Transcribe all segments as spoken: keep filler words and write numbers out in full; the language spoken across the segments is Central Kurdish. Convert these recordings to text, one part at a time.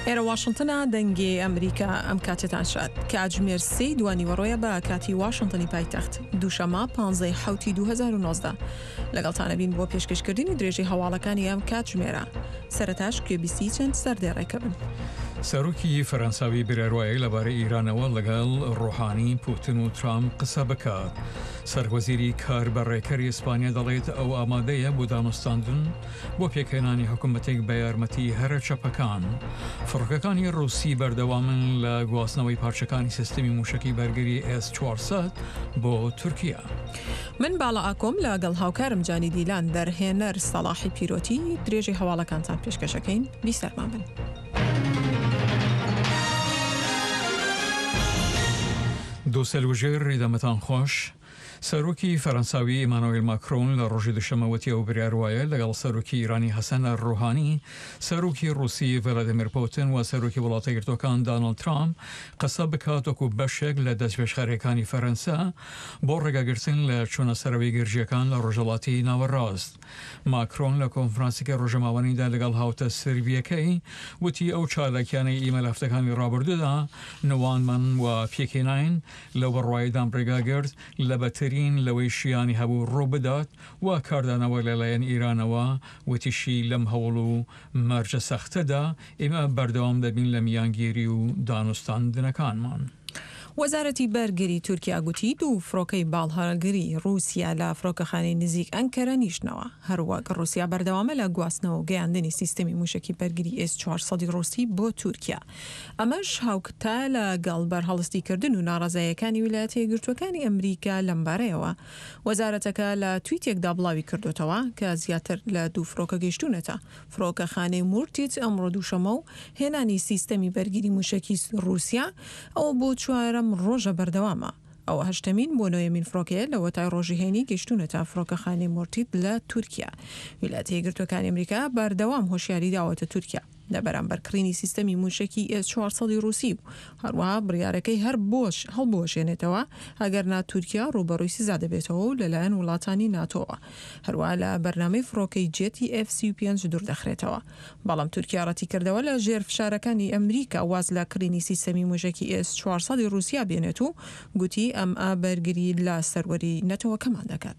ئێرە واشنتنە دەنگی ئەمریکا ئەم کاتێتان شات کاتژمێر سێی دوانی وەڕۆیە بە کاتی واشنتنی پایتەخت دووشەمە پانزەی حوتی دوو هەزار و نۆزدە لەگەڵتانە بین بۆ پێشکەشکردنی درێژەی هەواڵەکانی ئەم کاتژمێرە سەرەتاش کوێبیستی چەند سەردێڕێکە بن. سەرۆکی فەرەنساوی برێڕایەی لەبارەی ئیرانەوە لەگەڵ ڕۆحانی پوتین و ترامپ قسە بکات. سەروەزیری کار بەڕێکەری ئیسپانیا دەڵێت ئەو ئامادەیە بۆ دامەستاندن بۆ پێکهێنانی حکوومەتێک بە یارمەتی هەرە چەپەکان. فڕۆکەکانی ڕووسی بەردەوامن لە گواستنەوەی پارچەکانی سیستەمی موشکی بەرگری ئێس چوارسەد بۆ تورکیا. من باڵا ئاکۆم لەگەڵ هاوکارم جانی دیلان دەرهێنەر سەلاحی پیرۆتی درێژەی هەواڵەکانتان پێشکەشەکەین بیسەرمان بن. دووسەلوژێر ڕێدەمەتان خۆش. سەرۆکی فەرەنساوی ئیمانوئیل ماکرۆن لە ڕۆژی دووشەمەوەتی ئەو بریاروایە لەگەڵ سەرۆکی ئیرانی حەسەن ڕۆحانی، سەرۆکی ڕووسی ڤلادیمیر پوتین و سەرۆکی وڵاتە یەکگرتووەکان دۆناڵد ترامپ قسە بکات وەکو بەشێک لە دەستپێشخەرەکانی فەرەنسا بۆ ڕێگاگرتن لە چوونەسەرەوەی گرژیەکان لە ڕۆژهەڵاتی ناوەڕاست. ماکرۆن لە کۆنفرانسێکی ڕۆژەماوەیەدا لەگەڵ هاوتە سرویەکەی وتی ئەو چالاکیانەی ئیمەیل هەفتەکانی ڕابردوودا نەوانمان و پێکهێناین لە بەڕواییدان ڕێگاگرت لە بەتری لەوەی شیانی هەبوو ڕوو بدات و کاردانەوە لەلایەن ئیرانەوە وتیشی لەم هەوڵ و مەرجە سەختەدا ئێمە بەردەوام دەبین لە میانگیری و دانوستاندنەکانمان. وەزارەتی بەرگری تورکیا گوتی دوو فڕۆکەی باڵهەڵگری رووسیا لە فڕۆکەخانەی نزیک ئەنکەرە نیشتنەوە. هەروەک رووسیا بەردەوامە لە گواستنەوە و گەیاندنی سیستەمی موشکی بەرگری ئێس چوارسەد رووسی بۆ تورکیا. ئەمەش هاوکتە لەگەڵ بەرهەڵستیکردن و ناڕازایەکانی ویلایەتە یەکگرتووەکانی ئەمریکا لەمبارەیەوە. وەزارەتەکە لە تویتێکدا بڵاوی کردوتەوە کە زیاتر لە دوو فڕۆکە گەیشتونەتە. فڕۆکەخانەی مورتیت ئەمڕۆ دووشەمە و هێنانی سیستەمی بەرگری موشکی رووسیا ئەو بۆ چوارەم ڕۆژە بەردەوامە. ئەو هەشتەمین بۆ نۆیەمین فڕۆکەیە لە وەتای ڕۆژیهێنی گەیشتونەتە فڕۆکەخانەی مورتیت لە تورکیا. ویلایەتە یەکگرتووەکانی ئەمریکا بەردەوام هۆشیاری داوەتە تورکیا لە بەرامبەرکردنی سیستەمی موشکی ئێس چوارسەد رووسی و هەروەها بڕیارەکەی هەر بۆش هەڵبوەشێنێتەوە ئەگەرنا تورکیا ڕوبەڕووی سزا دەبێتەوە و لەلایەن وڵاتانی ناتۆوە. هەروەها لە بەرنامەی فڕۆکەی جێتی ئێف سی و پێنج دوور دەخرێتەوە. بەڵام تورکیا ڕەتی کردەوە لە ژێر فشارەکانی ئەمریکا واز لە کڕینی سیستەمی موشکی ئێس چوارسەد رووسیا بێنێت و گوتی ئەم ئابەرگری لە سەروەری نەتەوەکەمان دەکات.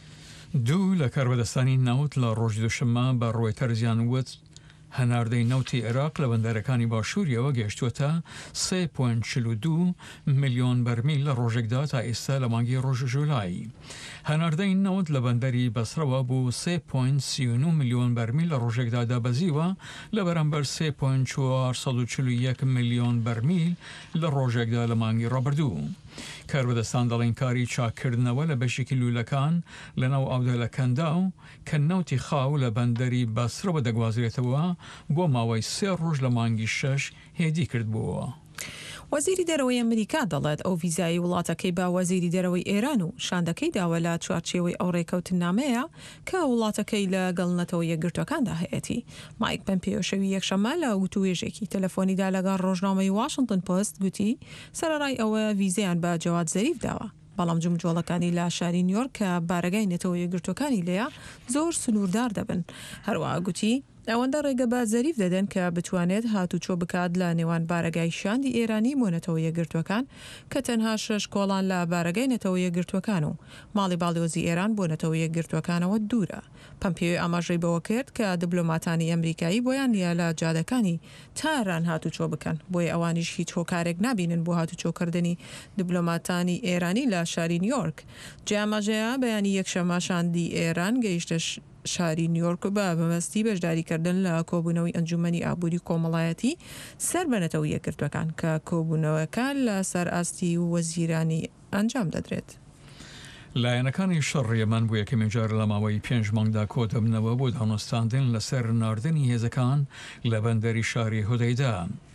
دوو لە کاربەدەستانی ناوت لە ڕۆژی دووشەمە بە ڕۆیتەر زیانوت هەناردەی نەوتی عێراق لە بەندەرەکانی باشووریەوە گەیشتووەتە سێ پۆینت چل و دوو ملیۆن بەرمیل لە ڕۆژێکدا تا ئێستا لە مانگی ڕۆژ ژوولایی. هەناردەی نەوت لە بەندەری بەسرەوە بوو سێ پۆینت سی و نۆ ملیۆن بەرمیل لە ڕۆژێکدا دابەزیوە لە بەرامبەر سێ پۆینت چوارسەد و چل و یەک ملیۆن بەرمیل لە ڕۆژێکدا لە مانگی ڕابردوو. کاربەدەستان دەڵێن کاری چاکردنەوە لە بەشێکی لوولەکان لەناو ئاودەلەکەندا و کە نەوتی خاو لە بەندەری بەسرەوە دەگوازرێتەوە بۆ ماوەی سێ ڕۆژ لە مانگی شەش هێدی کردبووە. وەزیری دەرەوەی ئەمریکا دەڵێت ئەو ڤیزای وڵاتەکەی با وەزیری دەرەوەی ئێران و شاندەکەی داوە لە چوارچێوەی ئەو ڕێکەوتنامەیە کە وڵاتەکەی لە گەڵنەتەوە یەکگرتووەکاندا هەیەتی. مایک پۆمپیۆ شەوی یەکشەممە لە وتوێژێکی تەلەفۆنیدا لەگەڵ ڕۆژنامەی واشنتن پۆست گوتی سەرەڕای ئەوە ڤیزەیان بە جەواد زەریف داوە. بەڵام جمجۆڵەکانی لە شاری نیویۆرک کە بارگای نێتەوە یەکگرتووەکانی لێیە زۆر سنووردار دەبن. هەروەها گوتی ئەوەندە ڕێگە بە زەریف دەدەن کە بتوانێت هاتوچۆ بکات لە نێوان بارگای شاندی ئێرانی بۆنەتەوە یەکگرتووەکان کە تەنها شەش کۆڵان لە بارگای نێتەوە یەکگرتووەکان و ماڵی باڵیۆزی ئێران بۆنەتەوە یەکگرتووەکانەوە دوورە. پۆمپیۆ ئاماژەی بەوە کرد کە دیبلۆماتانی ئەمریکایی بۆیان نیە لە جادەکانی تاران هاتوچۆ بکەن بۆی ئەوانیش هیچ هۆکارێک نابینن بۆ هاتوچۆکردنی دیبلۆماتانی ئێرانی لە شاری نیویۆرک. جیاماژەیە بەیانی یەکشەممە شاندی ئێران گەیشتە شاری نیویۆرک بە بەمەستی بەشداریکردن لە کۆبوونەوەی ئەنجومەنی ئابووری کۆمەڵایەتی سەر بەنەتەوە یەکگرتووەکان کە کۆبوونەوەکان لە سەر ئاستی و وەزیرانی ئەنجام دەدرێت. لایەنەکانی شەڕ یەمەن بۆ یەکەمین جار لە ماوەی پێنج مانگدا کۆدەبنەوە بۆ دانوستاندن لەسەر ناردنی هێزەکان لە بەندەری شاری هودەیدا.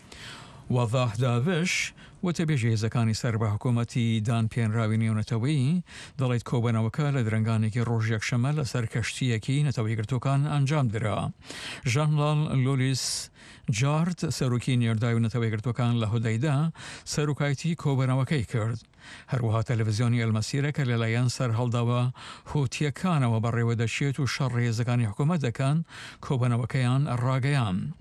وەضاح داڤش وتەبێژە هێزەکانی سەر بە حکوومەتی دان پێنراوی نێونەتەوەی دەڵێت کۆبەنەوەکە لە درنگانێکی ڕۆژ یەکشەمە لەسەر کەشتیەکی نەتەوە یەکگرتووەکان ئەنجام درا. ژان-لال لۆلیس جارد سەرۆکی نێرداوی نەتەوە یەکگرتووەکان لە هودەیدا سەرۆکایەتی کۆبەنەوەکەی کرد. هەروەها تەلەڤیزیۆنی ئەلمەسیرە کە لەلایەن سەر هەڵداوە هوتیەکانەوە بەڕێوە دەچێت و شەڕ هێزەکانی حکوومەت دەکەن کۆبەنەوەکەیان ڕاگەیان.